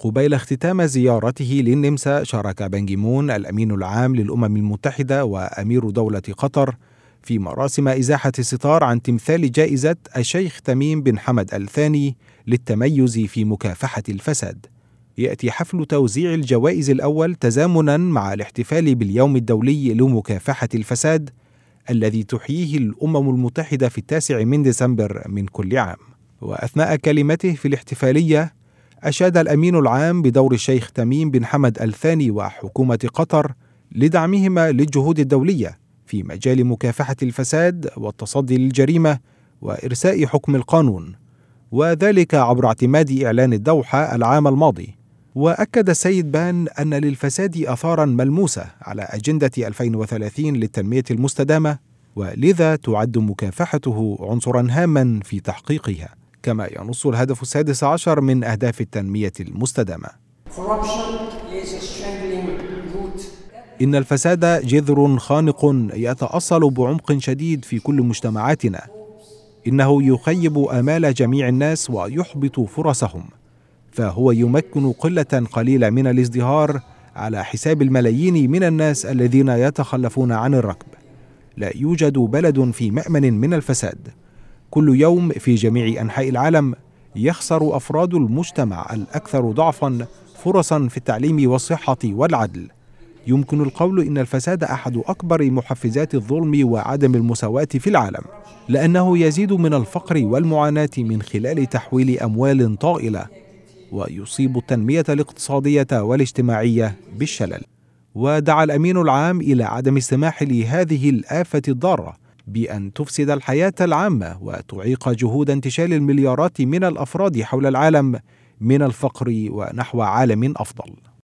قبيل اختتام زيارته للنمسا، شارك بان كي مون الأمين العام للأمم المتحدة وأمير دولة قطر في مراسم إزاحة الستار عن تمثال جائزة الشيخ تميم بن حمد الثاني للتميز في مكافحة الفساد. يأتي حفل توزيع الجوائز الأول تزامنا مع الاحتفال باليوم الدولي لمكافحة الفساد الذي تحييه الأمم المتحدة في 9 ديسمبر من كل عام. وأثناء كلمته في الاحتفالية أشاد الأمين العام بدور الشيخ تميم بن حمد الثاني وحكومة قطر لدعمهما للجهود الدولية في مجال مكافحة الفساد والتصدي للجريمة وإرساء حكم القانون، وذلك عبر اعتماد إعلان الدوحة العام الماضي. وأكد السيد بان أن للفساد آثارا ملموسة على أجندة 2030 للتنمية المستدامة، ولذا تعد مكافحته عنصرا هاما في تحقيقها، كما ينص الهدف السادس عشر من أهداف التنمية المستدامة. إن الفساد جذر خانق يتأصل بعمق شديد في كل مجتمعاتنا. إنه يخيب آمال جميع الناس ويحبط فرصهم، فهو يمكن قلة قليلة من الازدهار على حساب الملايين من الناس الذين يتخلفون عن الركب. لا يوجد بلد في مأمن من الفساد. كل يوم في جميع أنحاء العالم يخسر أفراد المجتمع الأكثر ضعفا فرصا في التعليم والصحة والعدل. يمكن القول إن الفساد أحد أكبر محفزات الظلم وعدم المساواة في العالم، لأنه يزيد من الفقر والمعاناة من خلال تحويل أموال طائلة، ويصيب التنمية الاقتصادية والاجتماعية بالشلل. ودعا الأمين العام إلى عدم السماح لهذه الآفة الضارة بأن تفسد الحياة العامة وتعيق جهود انتشال المليارات من الأفراد حول العالم من الفقر ونحو عالم أفضل.